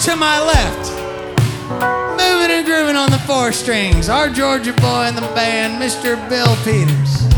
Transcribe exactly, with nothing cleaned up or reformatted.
to my left, moving and grooving on the four strings, our Georgia boy in the band, Mister Bill Peters.